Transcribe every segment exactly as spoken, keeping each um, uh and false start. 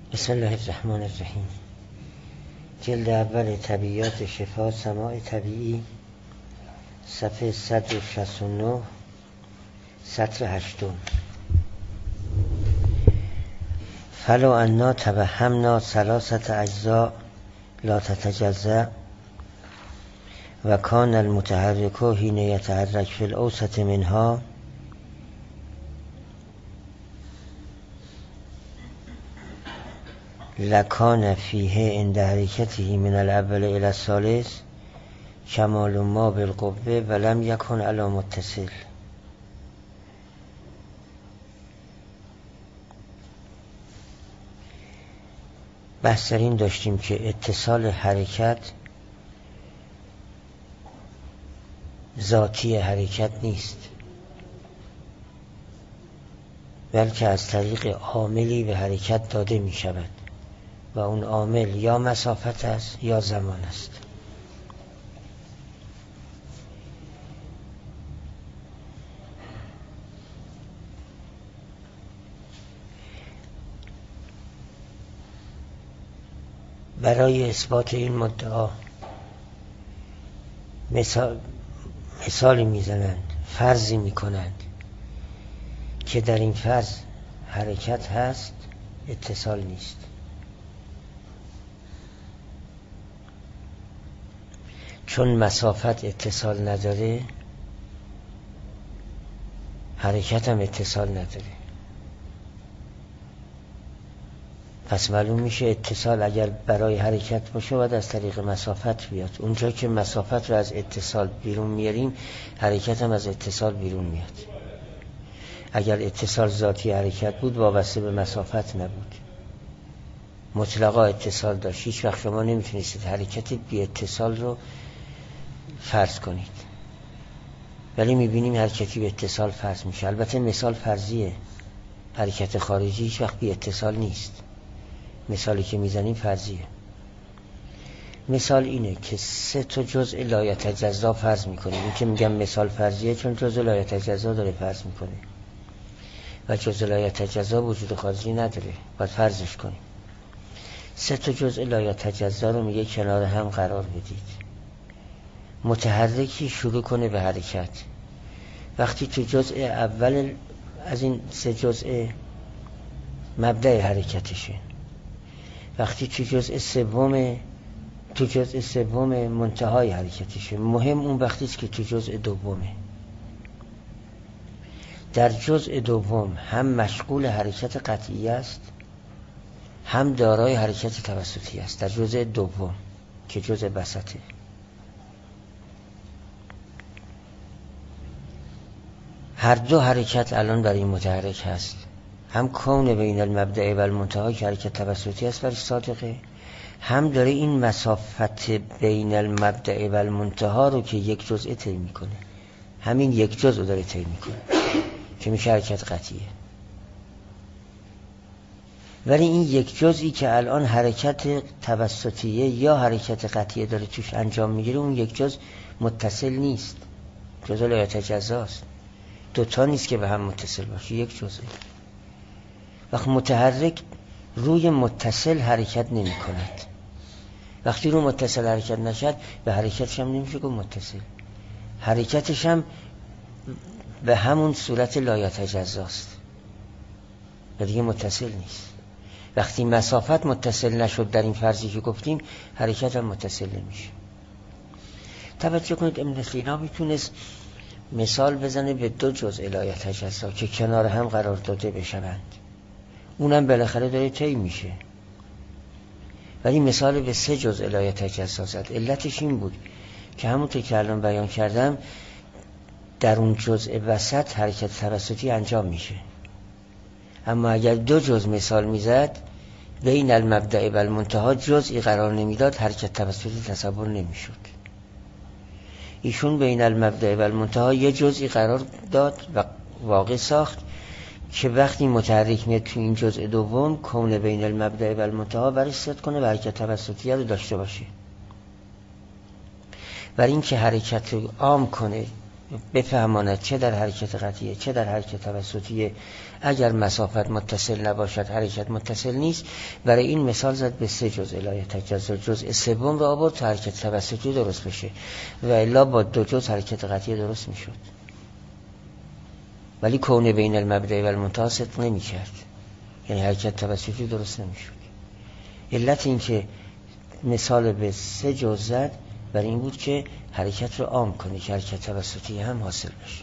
بسم الله الرحمن الرحیم. جلد اول طبیعیات شفا سماع طبیعی، صفحه صد و شصت و نه، سطر هشتم. فلو انا توهمنا ثلاثه اجزاء لا تتجزأ و کان المتحرک حین یتحرک فی الاوسط منها لکان فیه عند حرکته من الاول الى الثالث کمال ما بالقوه ولم یکن علی متصل. بحث در این داشتیم که اتصال حرکت ذاتی حرکت نیست، بلکه از طریق عاملی به حرکت داده می شود و اون عامل یا مسافت است یا زمان است. برای اثبات این مدعا مثال مثالی میزنند، فرضی میکنند که در این فرض حرکت هست، اتصال نیست. چون مسافت اتصال نداره، حرکت هم اتصال نداره. پس معلوم میشه اتصال اگر برای حرکت باشه باید از طریق مسافت بیاد. اونجا که مسافت رو از اتصال بیرون میاریم، حرکت هم از اتصال بیرون میاد. اگر اتصال ذاتی حرکت بود وابسته به مسافت نبود، مطلقا اتصال داشت، هیچ وقت شما نمیتونستید حرکت بی اتصال رو فرض کنید. ولی میبینیم حرکتی به اتصال فرض میشه. البته مثال فرضیه، حرکت خارجی هیچ وقت بی اتصال نیست. مثالی که میزنیم فرضیه. مثال اینه که سه تا جزء لا یتجزا فرض میکنیم. این که میگم مثال فرضیه چون جزء لا یتجزا داره فرض میکنه و جزء لا یتجزا وجود خارجی نداره، باید فرضش کنیم. سه تا جزء لا یتجزا رو میگه کنار هم قرار بدید. متحرکی شروع کنه به حرکت. وقتی تو جزء اول از این سه جزء مبدأ حرکتشه، وقتی تو جزء سوم تو جزء سوم منتهای حرکتشه. مهم اون وقتی است که تو جزء دومه. در جزء دوم هم مشغول حرکت قطعی است، هم دارای حرکت توسطی است. در جزء دوم که جزء وسطه، هر دو حرکت الان برای متحرک هست. هم کون بین المبدأ و المنتها که حرکت توسطی است برای صادقه، هم داره این مسافت بین المبدأ و المنتها رو که یک جزء طی میکنه. همین یک جزء رو داره طی میکنه که میشه حرکت قطعیه. ولی این یک جزئی که الان حرکت توسطیه یا حرکت قطعیه داره توش انجام میگیره، اون یک جزء متصل نیست، جزء لا یتجزا است. دوتا نیست که به هم متصل باشه، یک جزء. وقت متحرک روی متصل حرکت نمی کند. وقتی روی متصل حرکت نشد، به حرکتش هم نمیشه گفت متصل. حرکتش هم به همون صورت لا یتجزا است و دیگه متصل نیست. وقتی مسافت متصل نشد در این فرضی که گفتیم، حرکت هم متصل نمیشه. توجه کنید ابن سینا میتونست مثال بزنه به دو جزء لا یتجزا که کنار هم قرار داده بشوند، اونم بالاخره داره طی میشه. ولی مثال به سه جزء لا یتجزا زد. علتش این بود که همونطور که الان بیان کردم، در اون جزء وسط حرکت توسطی انجام میشه. اما اگر دو جزء مثال میزد، بین المبدأ و المنتها جزئی قرار نمیداد، حرکت توسطی تصور نمیشد. ایشون بین المبدأ و المنتها یه جزئی قرار داد و واقع ساخت که وقتی متحرک میاد تو این جزء دوم، کون بین المبدأ و المنتها برش ست کنه و حرکت توسطی رو داشته باشه. برای این که حرکت رو عام کنه بفهماند چه در حرکت قطعیه چه در حرکت توسطیه. اگر مسافت متصل نباشد حرکت متصل نیست. برای این مثال زد به سه جزء لا یتجزا، جزء سوم را آورد تا حرکت توسطی درست بشه و الا با دو جزء حرکت قطعیه درست میشد. ولی کون بین المبدأ و المنتهی صدق نمی کرد، یعنی حرکت توسطی درست نمی شد. علت این که مثال به سه جزء زد برای این بود که حرکت رو عام کنه که حرکت توسطی هم حاصل بشه.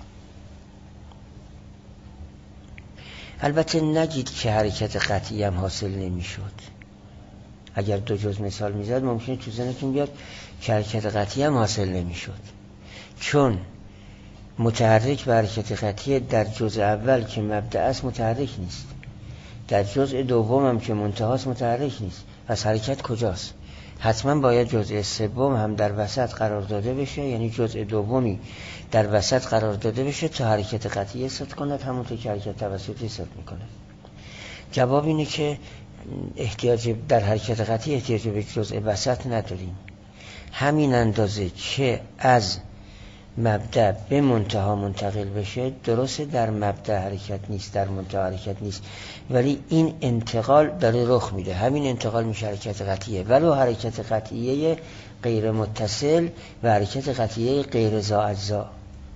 البته نگید که حرکت قطعی هم حاصل نمی شد. اگر دو جزء مثال می زد ممکنه تو ذهنتون بیاد که حرکت قطعی هم حاصل نمی شد، چون متحرک و حرکت قطعی در جزء اول که مبدأ است متحرک نیست، در جزء دوم هم که منتهی است متحرک نیست. پس حرکت کجاست؟ حتما باید جزء سوم هم در وسط قرار داده بشه، یعنی جزء دومی در وسط قرار داده بشه تا حرکت قطعی صدق کند، همونطور که حرکت توسطی صدق میکنه. جواب اینه که احتیاج در حرکت قطعی احتیاج به جزء وسط نداریم. همین اندازه که از مبدأ به منتهی منتقل بشه درسته، در مبدأ حرکت نیست در منتهی حرکت نیست، ولی این انتقال داره رخ میده. همین انتقال میشه حرکت قطعیه، ولو حرکت قطعیه غیر متصل و حرکت قطعیه غیر ذا اجزا،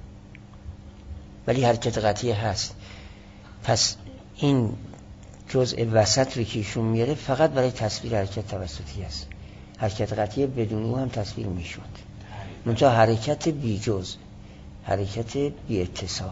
ولی حرکت قطعیه هست. پس این جزء وسط رو که ایشون میاره فقط برای تصویر حرکت توسطی است. حرکت قطعیه بدون او هم تصویر میشد، منتها حرکت بی جز، حرکت بی اتصال.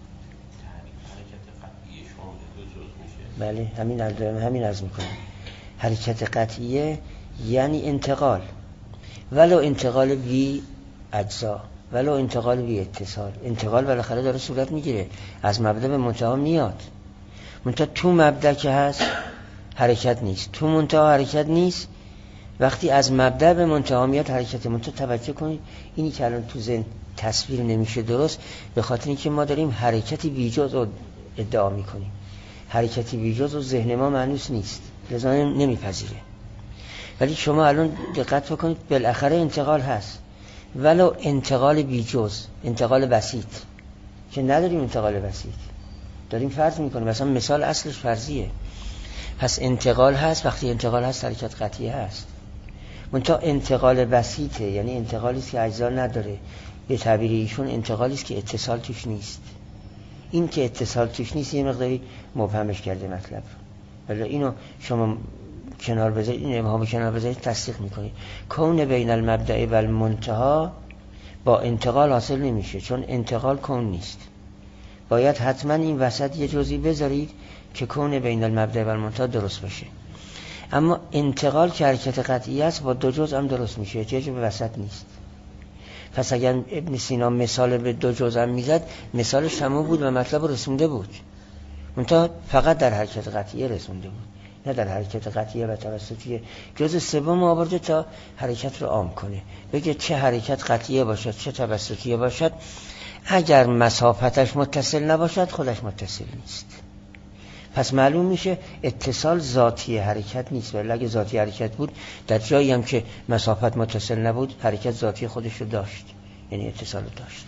بله همین الان همین عرض میکنم. حرکت قطعیه یعنی انتقال، ولو انتقال بی اجزا، ولو انتقال بی اتصال. انتقال بالاخره داره صورت میگیره، از مبدأ به منتهی میاد. منتها تو مبدأ که هست حرکت نیست، تو منتهی حرکت نیست. وقتی از مبدأ به منتهی میاد حرکت. منتها توجه کنید اینی که الان تو ذهن تصویر نمیشه درست، به خاطر اینکه ما داریم حرکتی بیجز رو ادعا میکنیم. حرکتی بیجز و ذهن ما مانوس نیست، لذا نمیپذیره. ولی شما الان دقت بکنید بالاخره انتقال هست، ولو انتقال بیجز، انتقال بسیط که نداریم. انتقال بسیط داریم فرض میکنیم، مثلا مثال اصلش فرضیه. پس انتقال هست، وقتی انتقال هست حرکت قطعی هست. منتها انتقال بسیطه، یعنی انتقالی است که اجزا نداره. به تعبیر ایشون انتقالی است که اتصال توش نیست. این که اتصال توش نیست یه مقداری مبهمش کرده مطلب. ولی اینو شما کنار بذارید، این ابهام کنار بذارید تصدیق میکنید. کون بین المبدأ و المنتهی با انتقال حاصل نمیشه، چون انتقال کون نیست. باید حتما این وسط یه جزئی بذارید که کون بین المبدأ و المنتهی درست بشه. اما انتقال که حرکت قطعی است با دو جزء هم درست میشه، احتیاج به وسط نیست. پس اگر ابن سینا مثال به دو جزء هم میزد مثالش تمام بود و مطلب رسونده بود، منتها فقط در حرکت قطعی رسونده بود، نه در حرکت قطعی و توسطی. جزء سوم آورده تا حرکت رو عام کنه، بگه چه حرکت قطعی باشد چه توسطی باشد، اگر مسافتش متصل نباشد خودش متصل نیست. پس معلوم میشه اتصال ذاتی حرکت نیست، ولی اگه ذاتی حرکت بود در جایی هم که مسافت متصل نبود حرکت ذاتی خودش رو داشت، یعنی اتصال رو داشت.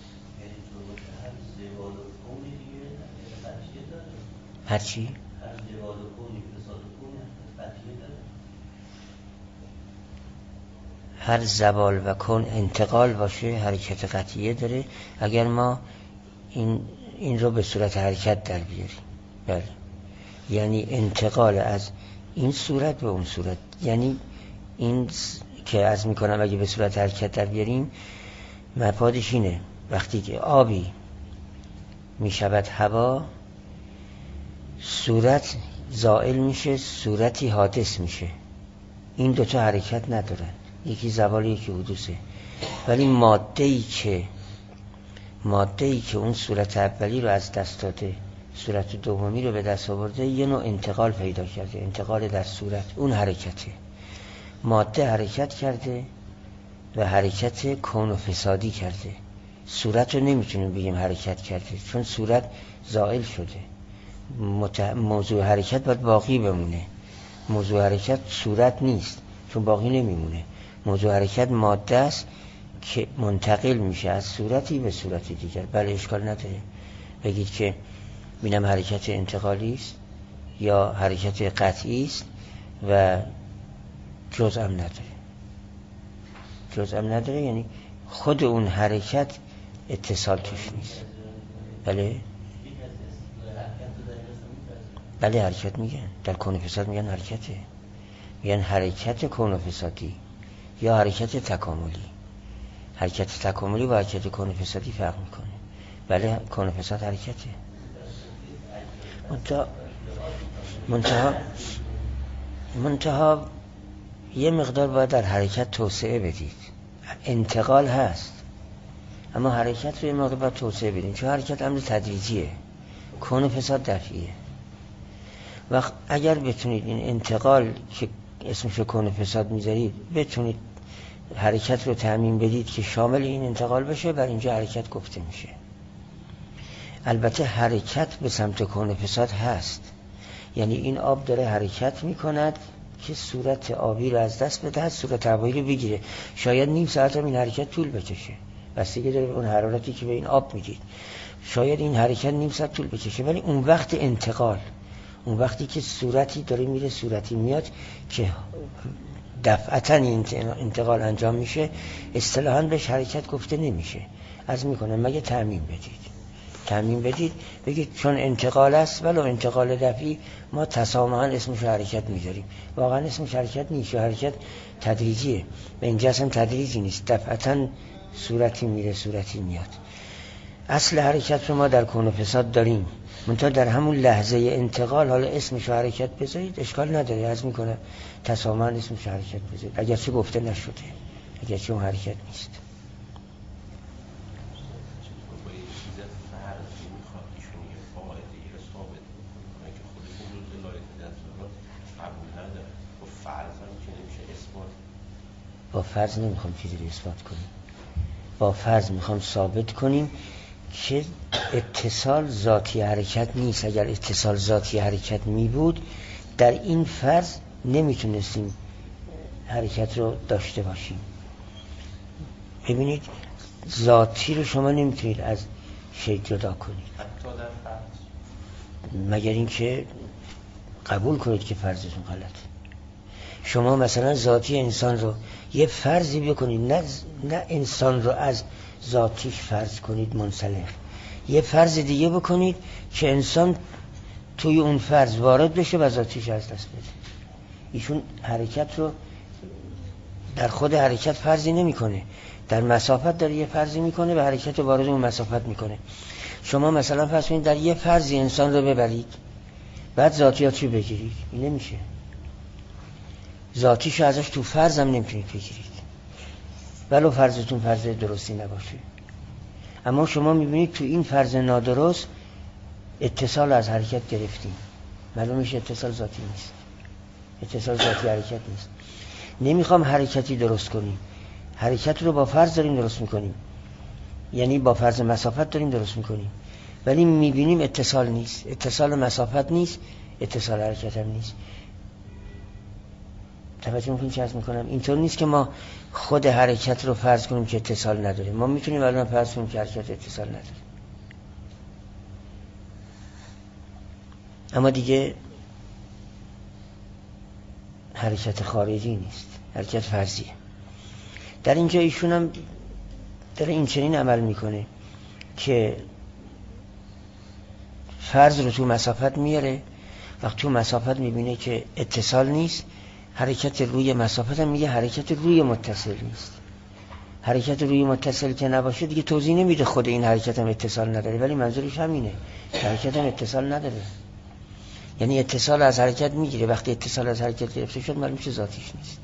هرچی؟ هر زوال و کن انتقال باشه حرکت قطعیه داره، اگر ما این این رو به صورت حرکت در بیاریم. بله، یعنی انتقال از این صورت به اون صورت. یعنی این که از میکنم اگه به صورت حرکت در بیاریم مفادش اینه، وقتی که آبی میشود هوا، صورت زائل میشه، صورتی حادث میشه. این دوتا حرکت ندارن، یکی زوال یکی حدوثه. ولی ماده‌ای که ماده‌ای که اون صورت اولی رو از دست داده، صورت دومی رو به دست آورده، یه نوع انتقال پیدا کرده، انتقال در صورت، اون حرکته. ماده حرکت کرده و حرکت کون و فسادی کرده. صورت رو نمیتونیم بگیم حرکت کرده، چون صورت زائل شده. مت... موضوع حرکت باید باقی بمونه. موضوع حرکت صورت نیست، چون باقی نمیمونه. موضوع حرکت ماده است که منتقل میشه از صورتی به صورت دیگر. بله اشکال نداره بگید که بینم حرکت انتقالی است یا حرکت قطعی است و جزء هم نداره. جزء هم نداره یعنی خود اون حرکت اتصال توش نیست. بله بله حرکت میگن در کون و فساد، میگن حرکته، میگن حرکت کون و فسادی یا حرکت تکاملی. حرکت تکاملی با حرکت کون و فسادی فرق میکنه. بله کون و فساد حرکته. منتها منتها منتها یه مقدار باید در حرکت توسعه بدید. انتقال هست اما حرکت رو یه مقدار باید توسعه بدید، چون حرکت امر تدریجیه، کون و فساد دفعیه. وقت اگر بتونید این انتقال که اسمش کون و فساد میذارید بتونید حرکت رو تأمین بدید که شامل این انتقال بشه، بر اینجا حرکت گفته میشه. البته حرکت به سمت کون و فساد هست، یعنی این آب داره حرکت میکند که صورت آبی رو از دست بده، صورت هوایی رو بگیره. شاید نیم ساعت هم این حرکت طول بکشه، بستگی داره به اون حرارتی که به این آب میدید. شاید این حرکت نیم ساعت طول بکشه، ولی اون وقت انتقال، اون وقتی که صورتی داره میره صورتی میاد که دفعتاً این انتقال انجام میشه، اصطلاحاً بهش حرکت گفته نمیشه. از میکنم مگه تأمین بدید تأمین بدید بگید چون انتقال است ولو انتقال دفعی ما تسامحاً اسمش حرکت میذاریم. واقعاً اسمش حرکت نیست، حرکت تدریجیه. به اینجا اصلا تدریجی نیست، دفعتاً صورتی میره صورتی میاد. اصل حرکت رو ما در کون و فساد داریم، منتها در همون لحظه انتقال حالا اسمش حرکت بذارید اشکال نداره. عرض میکنم تسامحاً اسمش حرکت بذارید اگرچه گفته نشده، اگرچه اون حرکت نیست. با فرض نمیخوام چیزی رو اثبات کنیم، با فرض میخوام ثابت کنیم که اتصال ذاتی حرکت نیست. اگر اتصال ذاتی حرکت می بود در این فرض نمیتونستیم حرکت رو داشته باشیم. ببینید ذاتی رو شما نمیتونید از شی جدا کنید حتی در فرض، مگر اینکه قبول کنید که فرضتون غلطه. شما مثلا ذاتی انسان رو یه فرضی بکنید، نه نه انسان رو از ذاتیش فرض کنید منسلخ، یه فرض دیگه بکنید که انسان توی اون فرض وارد بشه و ذاتیش از دست بده. ایشون حرکت رو در خود حرکت فرضی نمیکنه، در مسافت داره یه فرضی میکنه و حرکت رو وارد اون مسافت میکنه. شما مثلا فرض کنید در یه فرضی انسان رو ببرید بعد ذاتیاتشو بگیرید، این نمیشه. ذاتیشو ازش تو فرض هم نمیتونید بگیرید ولو فرضتون فرض درستی نباشه. اما شما میبینید تو این فرض نادرست اتصال از حرکت گرفتیم، معلوم میشه اتصال ذاتی نیست، اتصال ذاتی حرکت نیست. نمیخوام حرکتی درست کنیم، حرکت رو با فرض داریم درست میکنیم، یعنی با فرض مسافت داریم درست میکنیم، ولی میبینیم اتصال نیست، اتصال مسافت نیست، اتصال حرکت هم نیست. توجه میکنیم چه عرض میکنم؟ اینطور نیست که ما خود حرکت رو فرض کنیم که اتصال نداره. ما میتونیم الان فرض کنیم که حرکت اتصال نداره، اما دیگه حرکت خارجی نیست، حرکت فرضیه. در اینجا ایشون هم داره این چنین عمل میکنه که فرض رو تو مسافت میاره، وقت تو مسافت میبینه که اتصال نیست، حرکت روی مسافت هم میگه حرکت روی متصل نیست. حرکت روی متصل که نباشه دیگه توضیح نمیده خود این حرکت هم اتصال نداره، ولی منظورش همینه، حرکت هم اتصال نداره، یعنی اتصال از حرکت میگیره. وقتی اتصال از حرکت گرفته شد معلوم چه ذاتیش نیست.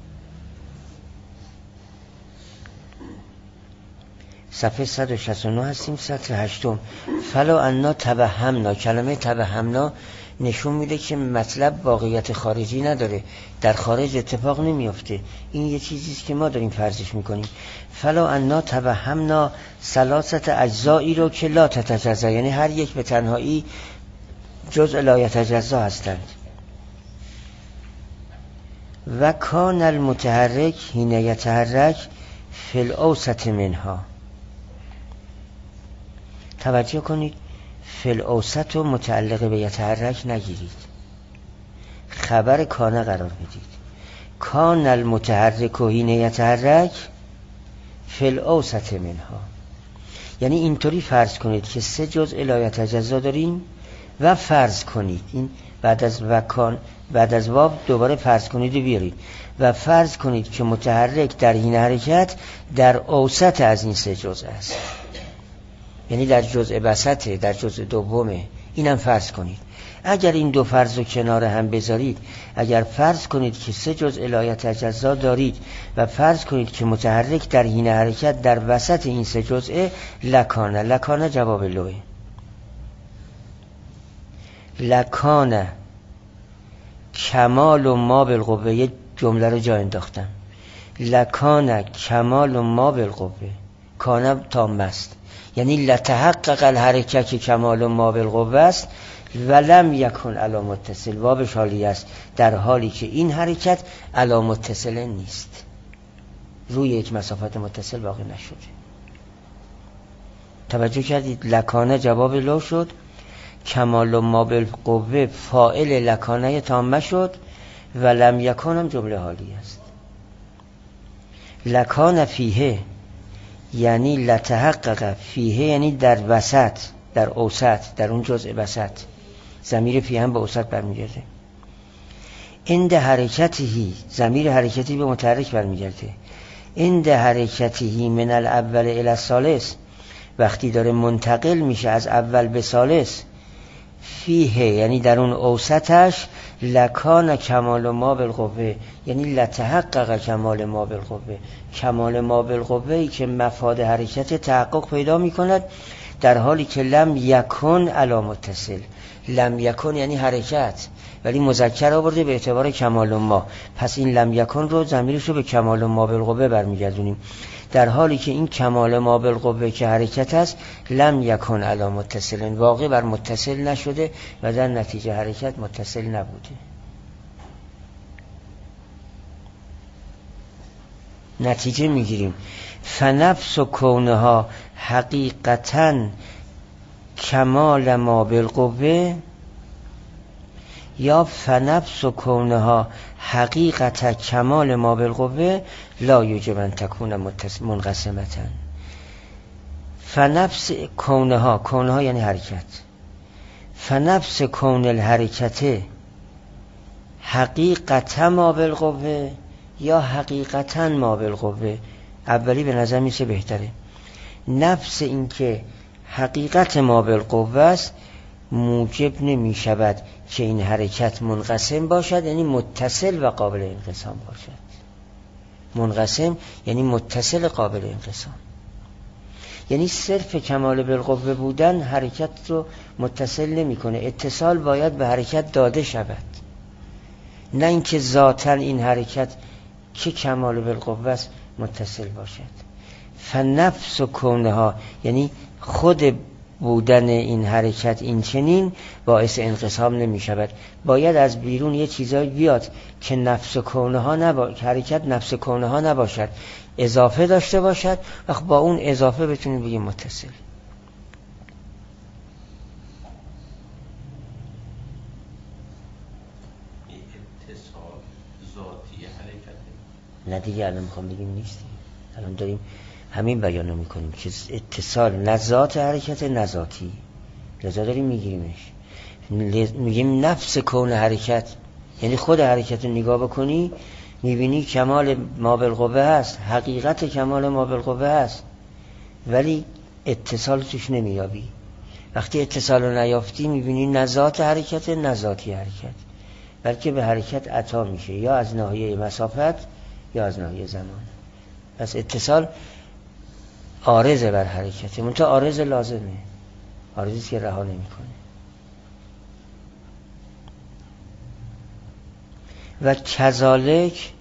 صفحه صد و شصت و نه هستیم، سطر هشتم. فلا انا توهمنا، کلمه توهمنا نشون میده که مطلب واقعیت خارجی نداره، در خارج اتفاق نمیافته، این یه چیزیست که ما داریم فرضش میکنیم. فلا انا توهمنا ثلاثت اجزایی رو که لا تتجزا، یعنی هر یک به تنهایی جزء لا یتجزا هستند. و کان المتحرک حین یتحرک فی الاوسط منها. توجه کنید، فی الاوسط رو متعلق به یتحرک نگیرید، خبر کان قرار بدید. کان المتحرک و حین یتحرک فی الاوسط منها. یعنی اینطوری فرض کنید که سه جزء لا یتجزا داریم و فرض کنید این بعد از وکان بعد از واو دوباره فرض کنید و بیارید و فرض کنید که متحرک در حین حرکت در اوسط از این سه جزء است، یعنی در جزء وسطه، در جزء دومه. اینم فرض کنید. اگر این دو فرض رو کنار هم بذارید، اگر فرض کنید که سه جزء لا یتجزا دارید و فرض کنید که متحرک در حین حرکت در وسط این سه جزء، لکانه. لکانه جواب لوه. لکانه کمال و ما بالقوه. یه جمله رو جا انداختم. لکانه کمال و ما بالقوه. کانه تام است، یعنی لتحقق الحرکت که کمال و ما بالقوه است ولم یکن علی متصل. واوش حالی است، در حالی که این حرکت علی متصل نیست، روی یک مسافت متصل واقع نشده. توجه کردید؟ لکانه جواب لو شد، کمال و ما بالقوه فاعل لکانه تامه شد و لم یکن هم جمله حالی است. لکان فیه یعنی لتحقق فیه، یعنی در وسط، در اوسط، در اون جزء وسط. ضمیر فیه هم به اوسط برمیگرده. عند حرکتی، ضمیر حرکتی به متحرک برمیگرده. عند حرکتی من الاول الی الثالث، وقتی داره منتقل میشه از اول به ثالث، فیه یعنی در اون اوسطش، لکان کمال ما بالقوه یعنی لتحقق کمال ما بالقوه. کمال ما بالقوه ای که مفاد حرکت تحقق پیدا میکند در حالی که لم یکن علی متصل. لم یکن یعنی حرکت، ولی مذکر آورده به اعتبار کمال ما. پس این لم یکن رو ضمیرش رو به کمال ما بالقوه برمیگردونیم، در حالی که این کمال ما بالقوه که حرکت است لم یکن علی متصل، واقع بر متصل نشده و در نتیجه حرکت متصل نبوده. نتیجه میگیریم فنفس و کونها حقیقتاً کمال ما بالقوه، یا فنفس و کونها حقیقت کمال ما بالقوه لا یوجب ان تکون منقسمتا. فنفس کونها، کونها یعنی حرکت، فنفس کون الحرکت حقیقتا ما بالقوه یا حقیقتا ما بالقوه. اولی به نظر میشه بهتره. نفس این که حقیقت ما بالقوه است موجب نمی شود که این حرکت منقسم باشد، یعنی متصل و قابل انقسام باشد. منقسم یعنی متصل قابل انقسام، یعنی صرف کمال بالقوه بودن حرکت رو متصل نمی کنه. اتصال باید به حرکت داده شود، نه اینکه ذاتاً این حرکت که کمال بالقوه است متصل باشد. فنفس و کونها یعنی خود بودن این حرکت این چنین باعث انقسام نمی شود. باید از بیرون یه چیزایی بیاد که نفس کونها نبا... حرکت نفس کونها نباشد، اضافه داشته باشد، وقت با اون اضافه بتونیم بگیم متصل. اتصال ذاتی حرکت نه دیگه الان میخوام بگیم نیست، الان داریم همین بیانو میکنیم که اتصال نه ذات حرکت نه ذاتی، لذا داریم میگیریمش. میگیم نفس کون حرکت یعنی خود حرکت رو نگاه بکنی میبینی کمال ما بالقوه هست، حقیقت کمال ما بالقوه هست، ولی اتصال توش نمیابی. وقتی اتصال رو نیافتی میبینی نه ذات حرکت نه ذاتی حرکت، بلکه به حرکت عطا میشه یا از ناحیه مسافت یا از ناحیه زمان. پس اتصال عارضه بر حرکته، منتها عارض لازمه، عارضی که رها نمی کنه. و کذالک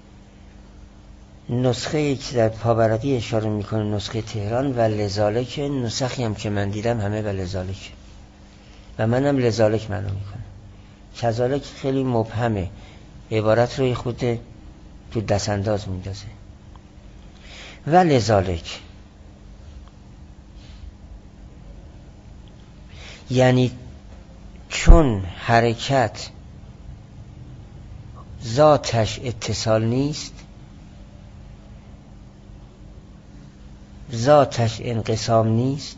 نسخه که در پاورقی اشاره میکنه نسخه تهران، و لذالک نسخی هم که من دیدم همه و لذالک و منم لذالک معنا میکنه. کذالک خیلی مبهمه، عبارت رو خود تو دست انداز میندازه. و لذالک، یعنی چون حرکت ذاتش اتصال نیست، ذاتش انقسام نیست،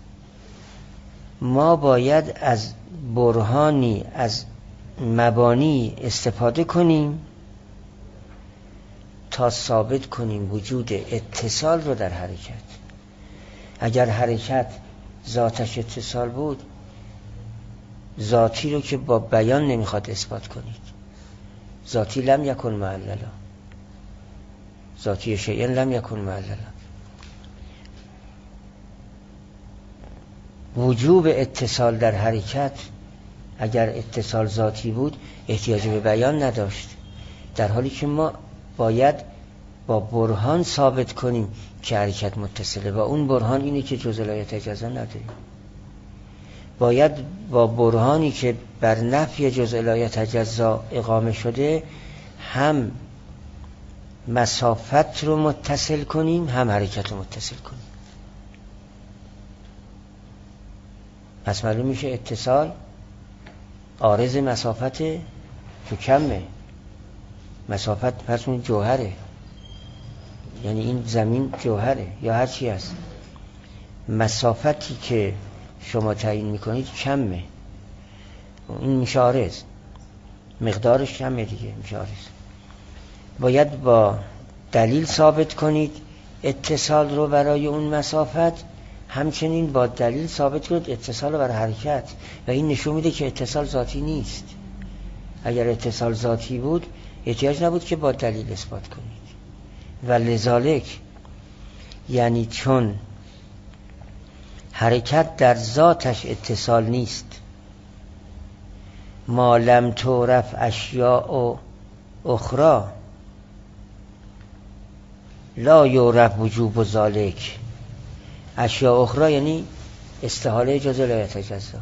ما باید از برهانی، از مبانی استفاده کنیم تا ثابت کنیم وجود اتصال رو در حرکت. اگر حرکت ذاتش اتصال بود، ذاتی رو که با بیان نمیخواد اثبات کنید. ذاتی لم یکن معللا، ذاتی شیء لم یکن معللا. وجوب اتصال در حرکت اگر اتصال ذاتی بود احتیاج به بیان نداشت، در حالی که ما باید با برهان ثابت کنیم که حرکت متصله. و اون برهان اینه که جزء لایحه اجزا نداریم. باید با برهانی که بر نفی جزء لایحه اجزا اقامه شده هم مسافت رو متصل کنیم هم حرکت رو متصل کنیم. پس معلوم میشه اتصال عارض مسافت تو کمه. مسافت پس اون جوهره، یعنی این زمین جوهره یا هر چی هست. مسافتی که شما تعیین میکنید کمه، این میشه عارض، مقدارش کمه دیگه، میشه عارض. باید با دلیل ثابت کنید اتصال رو برای اون مسافت، همچنین با دلیل ثابت کنید اتصال رو برای حرکت. و این نشون میده که اتصال ذاتی نیست. اگر اتصال ذاتی بود احتیاج نبود که با دلیل اثبات کنید. و لذالک، یعنی چون حرکت در ذاتش اتصال نیست، ما لم تعرف اشیاء اخرى لا یعرف وجوب ذالک. اشیاء اخرى یعنی استحاله جزء لایحه اجزا.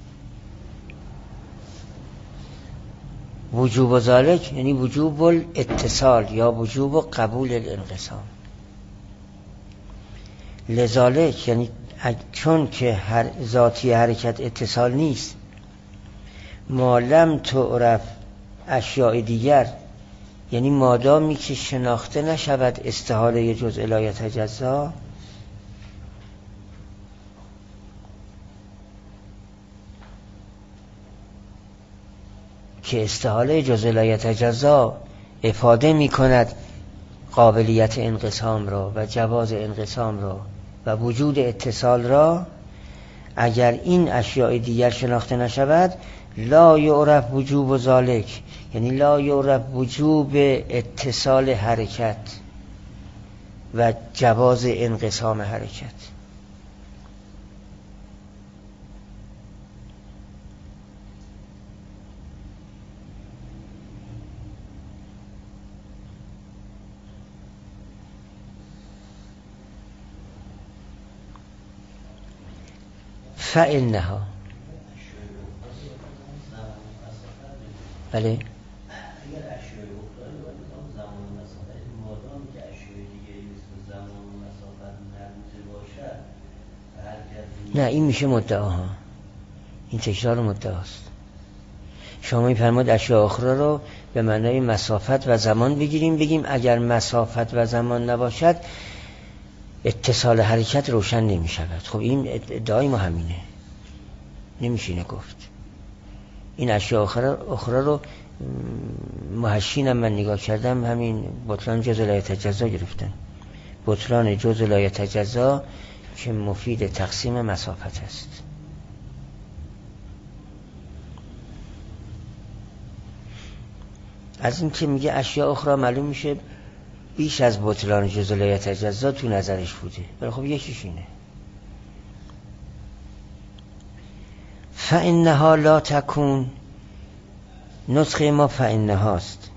وجوب ذالک یعنی وجوب الاتصال یا وجوب قبول الانقسام. لذالک یعنی چون که هر ذاتی حرکت اتصال نیست، ما لم تعرف اشیاء دیگر، یعنی مادامی که شناخته نشود استحاله جزء لایحه اجزا، که استحاله جزء لایحه اجزا افاده می کند قابلیت انقسام را و جواز انقسام را و وجود اتصال را. اگر این اشیاء دیگر شناخته نشود، لا یعرف وجوب ذالک، یعنی لا یعرف وجوب اتصال حرکت و جواز انقسام حرکت. فإنها بله نه، این میشه مدعاها، این تکرار مدعاست. شما میفرماد اشیاء اخرى رو به معنای مسافت و زمان بگیریم، بگیم اگر مسافت و زمان نباشد اتصال حرکت روشن نمی شود. خب این ادعای ما همینه، نمیشه اینه گفت. این اشیاء اخرى رو محشینم من نگاه کردم، همین بطلان جزء لایحه اجزا گرفتن. بطلان جزء لایحه اجزا که مفید تقسیم مسافت است. از این که میگه اشیاء اخرى معلوم میشه بیش از بطلان جزء لایحه اجزا تو نظرش بوده، ولی خب یکیش اینه. فإنها لا تکون، نسخه ما فإنهاست،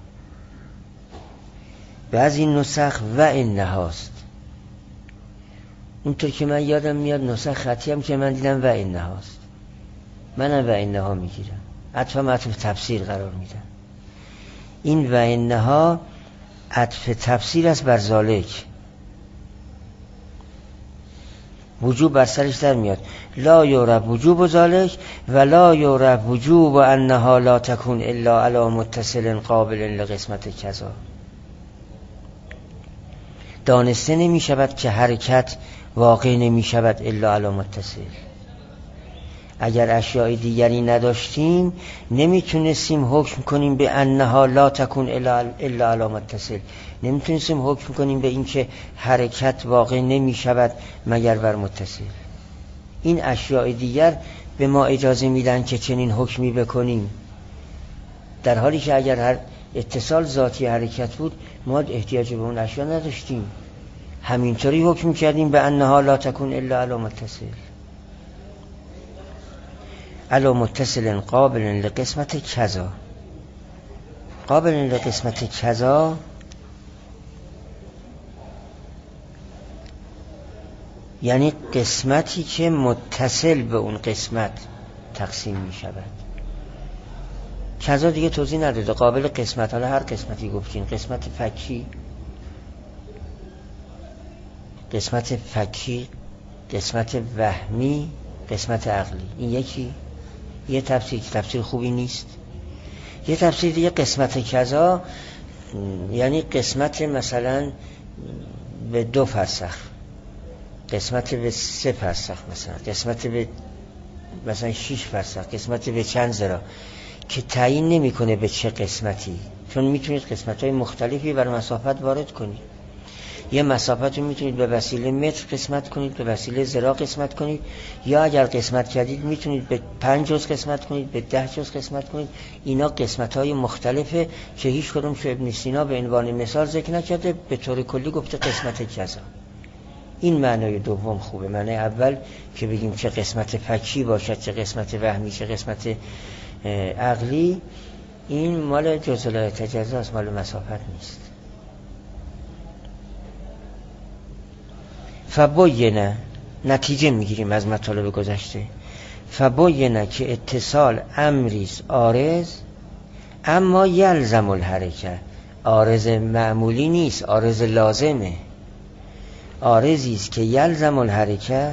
بعضی نسخ و انهاست. اونطور که من یادم میاد نسخ خطی هم که من دیدم و انهاست، منم و انها میگیرم، عطف معطوف تفسیر قرار میدم. این و انها عطف تفسیر است بر ذالک. وجوب بر سرش در میاد. لا یعرف وجوب ذلک و لا یعرف وجوب انها لا تکون الا علی متصل قابل لقسمت کذا. دانسته نمی شود که حرکت واقع نمی شود الا علی متصل. اگر اشیاء دیگری نداشتیم نمیتونستیم حکم کنیم به انها لا تکون الا علی متصل. نمیتونستیم حکم کنیم به این که حرکت واقع نمی شود مگر بر متصل. این اشیاء دیگر به ما اجازه میدن که چنین حکمی بکنیم، در حالی که اگر هر اتصال ذاتی حرکت بود ما احتیاج به اون اشیاء نداشتیم، همینطوری حکم کردیم به انها لا تکون الا علی متصل. علی متصل قابل لقسمت کذا. قابل لقسمت کذا یعنی قسمتی که متصل به اون قسمت تقسیم می شود. کذا دیگه توضیح نداده. قابل قسمت، حالا هر قسمتی گفتین، قسمت فکی، قسمت فکی، قسمت وهمی، قسمت عقلی. این یکی یه تفسیر که تفسیر خوبی نیست. یه تفسیر دیگه قسمت کذا یعنی قسمت مثلا به دو فرسخ، قسمت به سه فرسخ، مثلا قسمت به مثلا شش فرسخ، قسمت به چند ذراع، که تعیین نمیکنه به چه قسمتی، چون میتونید قسمت‌های مختلفی بر مسافت وارد کنید. یه مسافت رو میتونید به وسیله متر قسمت کنید، به وسیله ذراع قسمت کنید، یا اگر قسمت کردید میتونید به پنج جز قسمت کنید، به ده جز قسمت کنید. اینا قسمت‌های مختلفه که هیچ کدوم شو ابن سینا به عنوان مثال ذکر نکرده، به طور کلی گفته قسمت کذا. این معنای دوم خوبه. معنای اول که بگیم چه قسمت فکی باشد، چه قسمت وهمی، چه قسمت عقلی، این مال جزء لا یتجزا است، مال مسافت نیست. فباینه، نتیجه میگیریم از مطالب گذشته، فباینه که اتصال امریز عارض اما یلزم الحرکه، عارض معمولی نیست، عارض لازمه. عارضی است که یلزم الحرکه،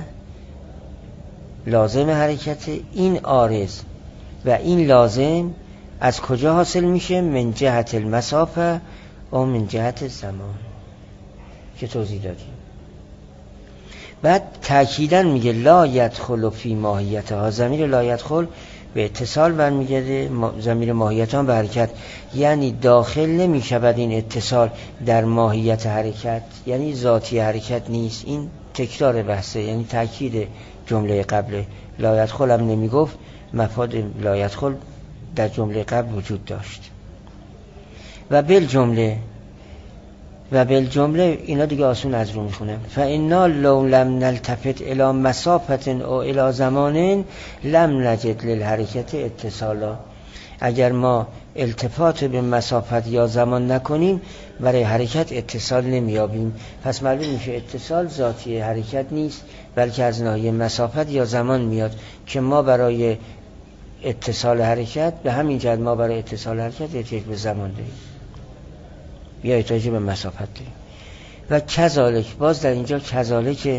لازم حرکت. این عارض و این لازم از کجا حاصل میشه؟ من جهت المسافه و من جهت زمان که توضیح دادیم. بعد تأکیداً میگه لا یدخل فی ماهیتها، ضمیر لا یدخل به اتصال برمیگرده، ضمیر ماهیت هم به حرکت، یعنی داخل نمیشود این اتصال در ماهیت حرکت، یعنی ذاتی حرکت نیست. این تکرار بحثه، یعنی تأکید جمله قبل. لا یدخل هم نمیگفت، مفاد لا یدخل در جمله قبل وجود داشت. و بالجمله و بالجمله اینا دیگه آسون از رو میخونم. فانا لو لم نلتفت الى مسافت او الى زمان لم نجد للحرکت اتصالا. اگر ما التفات به مسافت یا زمان نکنیم برای حرکت اتصال نمیابیم. پس معلوم میشه اتصال ذاتی حرکت نیست، بلکه از ناحیه مسافت یا زمان میاد که ما برای اتصال حرکت، به همین جهت ما برای اتصال حرکت احتیاج به زمان داریم یا احتیاج به مسافت داریم. و کذالک، باز در اینجا کذالک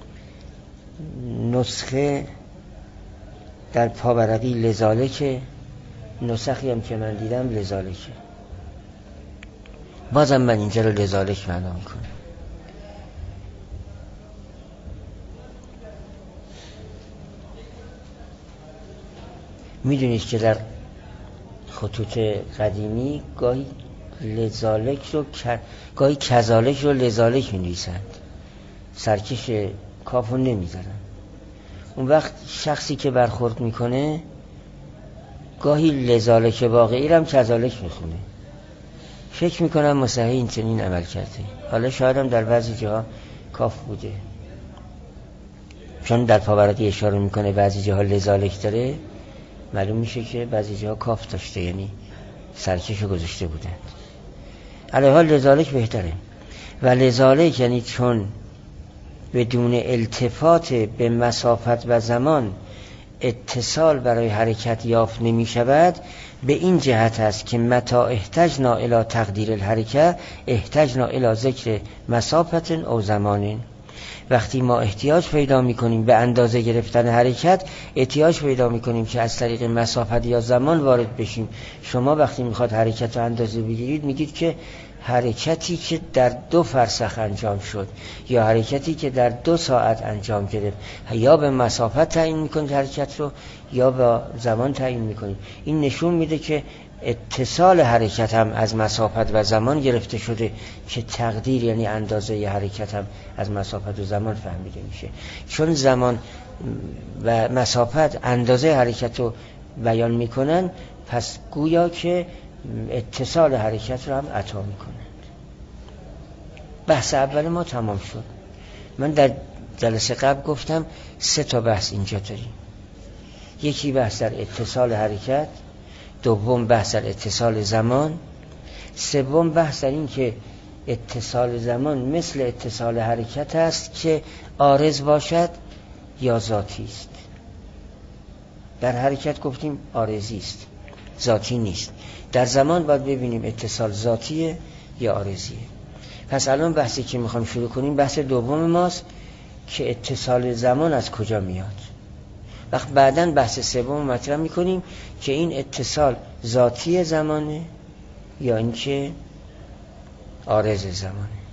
نسخه در پاورقی لذالک، نسخی هم که من دیدم لذالک، بازم من اینجا رو لذالک معنا میکنم. میدونید که در خطوط قدیمی گاهی لذالک رو گاهی کذالک رو لذالک می نویسند، سرکش کاف رو نمی زنند. اون وقت شخصی که برخورد میکنه گاهی لذالک واقعی رو هم کذالک میخونه، فکر میکنم مصحح این چنین عمل کرده. حالا شاید هم در بعضی جاها کاف بوده، چون در پاورقی اشاره میکنه بعضی جاها لذالک داره، معلوم میشه که بعضی جاها کاف داشته، یعنی سرکش رو گذاشته بودند. علیه حال لذالک بهتره. و لذالک یعنی چون بدون التفات به مسافت و زمان اتصال برای حرکت یافت نمی شود، به این جهت است که متا احتجنا الی تقدیر الحرکه احتجنا الی ذکر مسافت او زمان. وقتی ما احتیاج پیدا میکنیم به اندازه گرفتن حرکت، احتیاج پیدا میکنیم که از طریق مسافت یا زمان وارد بشیم. شما وقتی میخواد حرکت رو اندازه بگیرید میگید که حرکتی که در دو فرسخ انجام شد یا حرکتی که در دو ساعت انجام گرفت، یا به مسافت تعیین میکنید حرکت رو یا به زمان تعیین میکنید. این نشون میده که اتصال حرکت هم از مسافت و زمان گرفته شده که تقدیر یعنی اندازه حرکت هم از مسافت و زمان فهمیده میشه. چون زمان و مسافت اندازه حرکت رو بیان میکنن، پس گویا که اتصال حرکت رو هم عطا میکنند. بحث اول ما تمام شد. من در جلسه قبل گفتم سه تا بحث اینجا داریم. یکی بحث در اتصال حرکت، دوم بحث در اتصال زمان، سوم بحث در این که اتصال زمان مثل اتصال حرکت است که عارض باشد یا ذاتی است. در حرکت گفتیم عارضی است، ذاتی نیست. در زمان باید ببینیم اتصال ذاتیه یا عارضیه. پس الان بحثی که میخوام شروع کنیم بحث دوم ماست که اتصال زمان از کجا میاد. وقت بعداً بحث سوم مطرح میکنیم که این اتصال ذاتی زمانه یا اینکه عارض زمانه.